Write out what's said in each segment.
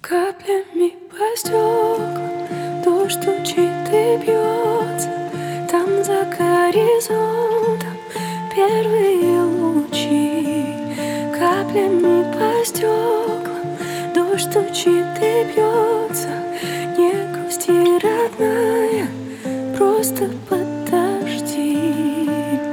Каплями по стеклам дождь стучит и бьется. Там за горизонтом первые лучи. Каплями по стеклам дождь стучит и бьется. Не грусти, родная, просто подожди.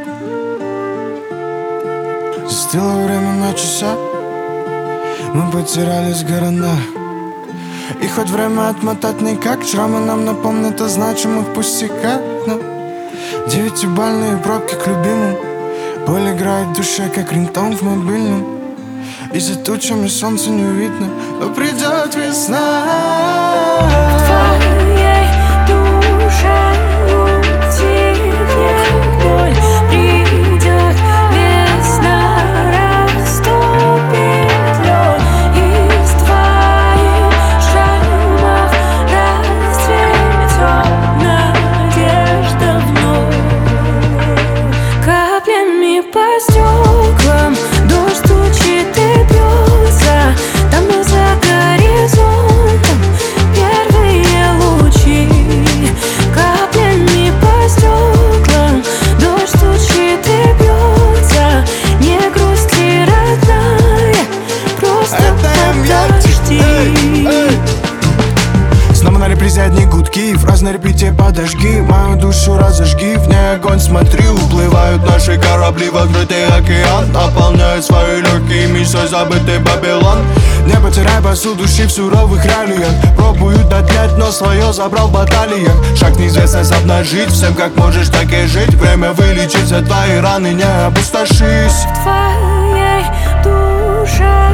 Застыло время на часах, мы потерялись в городах. И хоть время отмотать никак, шрамы нам напомнят о значимых пустяках. Но 9-бальные пробки к любимым, боль играет в душе, как рингтон в мобильном. И за тучами солнца не видно, но придет весна. В твоей душе утихнет боль, придет весна, растопит лед. Из твоих шрамов расцветет надежда вновь. Каплями по стеклам дождь стучит и бьется. Там за горизонтом первые лучи. Каплями по стеклам дождь стучит и бьется. Не грусти, родная, просто подожди. Снова на репризе одни гудки, фраз на репите подожги. Мою душу разожги, в ней огонь смотри. Уплывают наши корабли в открытый океан, наполняют свои легкие мечтой забытый Babylon. Не потеряй посуду души в суровых реалиях. Пробуют отнять, но свое забрал в баталиях. Шаг в неизвестность обнажить, всем как можешь, так и жить. Время вылечить все твои раны, не опустошись. В твоей душе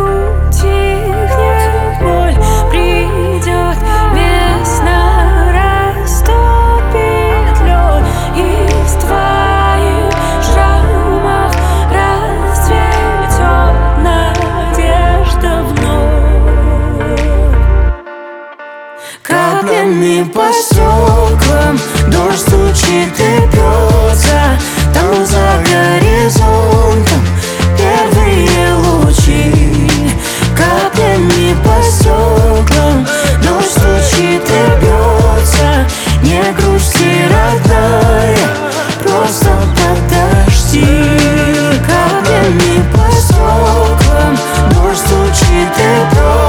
утихнет боль, придет весна, растопит лед. Из твоих шрамов расцветет надежда вновь. Каплями по стеклам дождь стучит и бьется. Там за горизонтом первые лучи. Каплями по стеклам дождь стучит и бьется. Не грусти, родная, просто подожди. Каплями по стеклам дождь стучит и бьется.